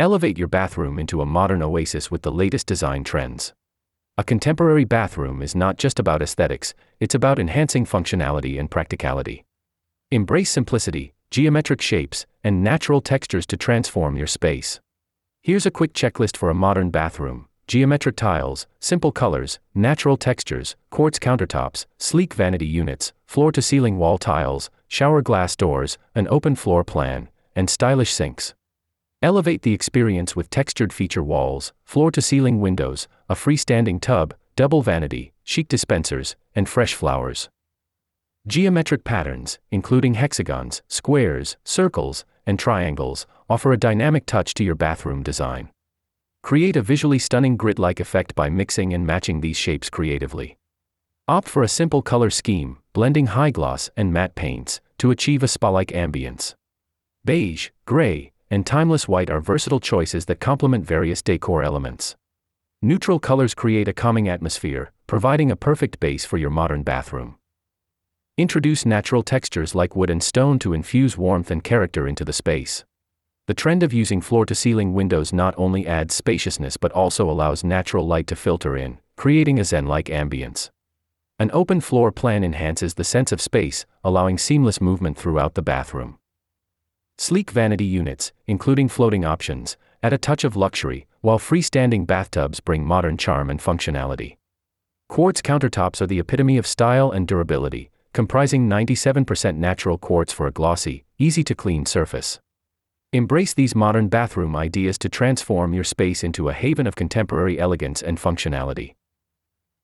Elevate your bathroom into a modern oasis with the latest design trends. A contemporary bathroom is not just about aesthetics, it's about enhancing functionality and practicality. Embrace simplicity, geometric shapes, and natural textures to transform your space. Here's a quick checklist for a modern bathroom: geometric tiles, simple colors, natural textures, quartz countertops, sleek vanity units, floor-to-ceiling wall tiles, shower glass doors, an open floor plan, and stylish sinks. Elevate the experience with textured feature walls, floor-to-ceiling windows, a freestanding tub, double vanity, chic dispensers, and fresh flowers. Geometric patterns, including hexagons, squares, circles, and triangles, offer a dynamic touch to your bathroom design. Create a visually stunning grid-like effect by mixing and matching these shapes creatively. Opt for a simple color scheme, blending high gloss and matte paints, to achieve a spa-like ambience. Beige, gray, and timeless white are versatile choices that complement various decor elements. Neutral colors create a calming atmosphere, providing a perfect base for your modern bathroom. Introduce natural textures like wood and stone to infuse warmth and character into the space. The trend of using floor-to-ceiling windows not only adds spaciousness but also allows natural light to filter in, creating a zen-like ambience. An open floor plan enhances the sense of space, allowing seamless movement throughout the bathroom. Sleek vanity units, including floating options, add a touch of luxury, while freestanding bathtubs bring modern charm and functionality. Quartz countertops are the epitome of style and durability, comprising 97% natural quartz for a glossy, easy-to-clean surface. Embrace these modern bathroom ideas to transform your space into a haven of contemporary elegance and functionality.